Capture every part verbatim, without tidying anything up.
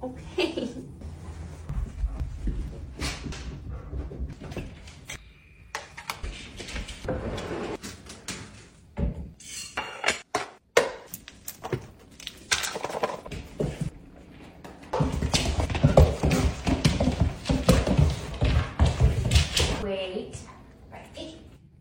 Okay. Wait. Ready?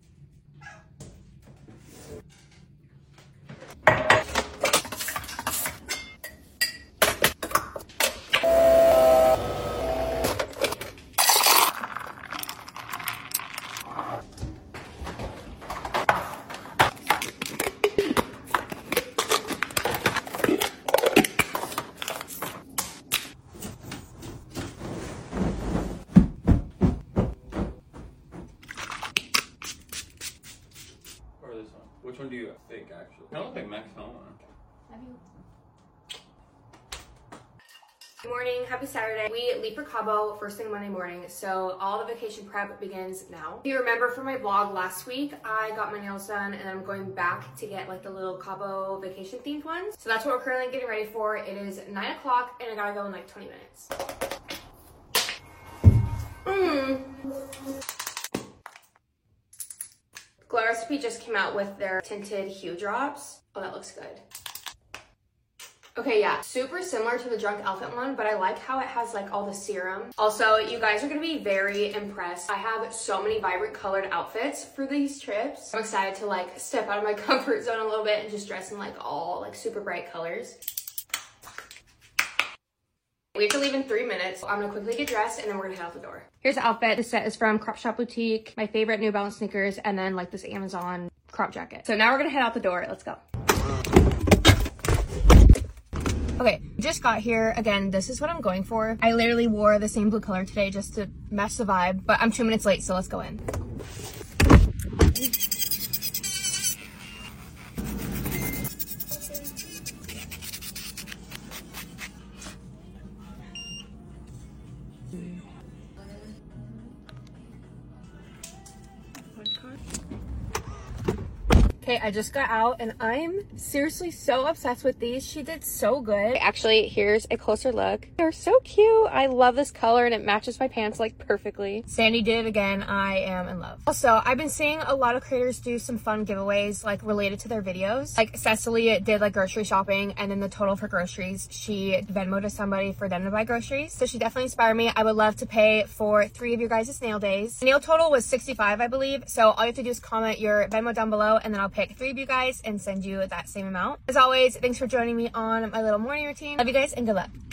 Which one do you think, actually? I don't think Max Home. Have you? Good morning, happy Saturday. We leave for Cabo first thing Monday morning, so all the vacation prep begins now. If you remember from my vlog last week, I got my nails done and I'm going back to get like the little Cabo vacation themed ones. So that's what we're currently getting ready for. It is nine o'clock and I gotta go in like twenty minutes. Mmm. Glow Recipe just came out with their tinted hue drops. Oh, that looks good. Okay, yeah, super similar to the Drunk Elephant one, but I like how it has like all the serum. Also, you guys are gonna be very impressed. I have so many vibrant colored outfits for these trips. I'm excited to like step out of my comfort zone a little bit and just dress in like all like super bright colors. We have to leave in three minutes. I'm gonna quickly get dressed and then we're gonna head out the door. Here's the outfit. This set is from Crop Shop Boutique, my favorite New Balance sneakers, and then like this Amazon crop jacket. So now we're gonna head out the door. Let's go. Okay, just got here. Again, this is what I'm going for. I literally wore the same blue color today just to mess the vibe, but I'm two minutes late, so let's go in. Okay, I just got out and I'm seriously so obsessed with these. She did so good. Actually, here's a closer look. They're so cute. I love this color and it matches my pants like perfectly. Sandy did it again. I am in love. Also, I've been seeing a lot of creators do some fun giveaways like related to their videos. Like Cecily did like grocery shopping and then the total for groceries, she Venmoed to somebody for them to buy groceries. So she definitely inspired me. I would love to pay for three of your guys' nail days. The nail total was sixty-five, I believe. So all you have to do is comment your Venmo down below and then I'll pick three of you guys and send you that same amount. As always, thanks for joining me on my little morning routine. Love you guys and good luck.